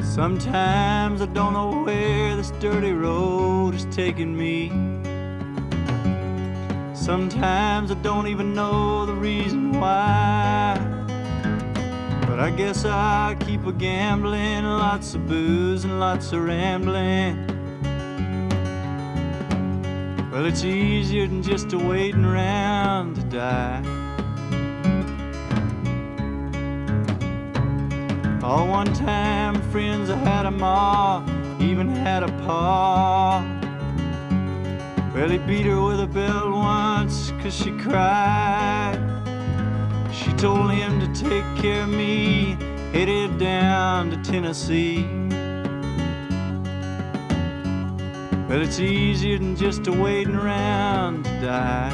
Sometimes I don't know where this dirty road is taking me. Sometimes I don't even know the reason why. But I guess I keep a gambling, lots of booze and lots of rambling. Well, it's easier than just waiting around to die. Oh, one time friends, I had a ma, even had a pa. Well, he beat her with a belt once 'cause she cried. She told him to take care of me, headed down to Tennessee. Well, it's easier than just waiting around to die.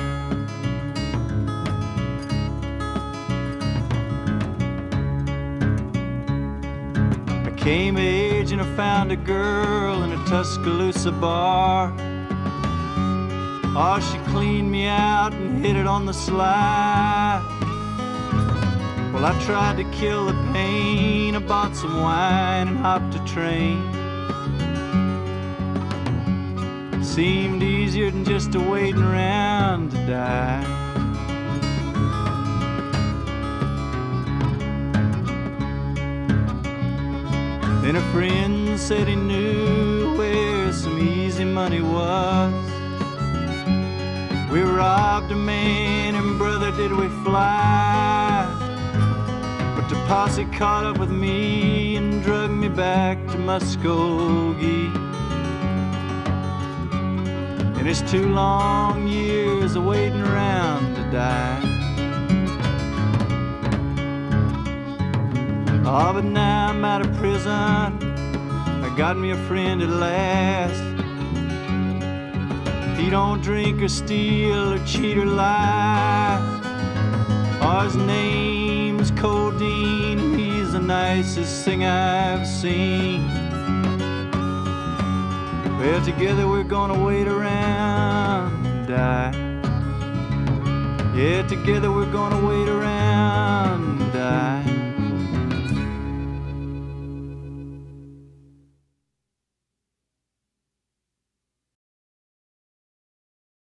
Came of age and I found a girl in a Tuscaloosa bar. Oh, she cleaned me out and hit it on the sly. Well, I tried to kill the pain. I bought some wine and hopped a train. Seemed easier than just waiting around to die. Then a friend said he knew where some easy money was. We robbed a man and brother did we fly. But the posse caught up with me and drug me back to Muskogee. And it's 2 long years of waiting around to die. Oh, but now I'm out of prison, I got me a friend at last. He don't drink or steal or cheat or lie. Oh, his name's Codeine, and he's the nicest thing I've seen. Well, together we're gonna wait around and die. Yeah, together we're gonna wait around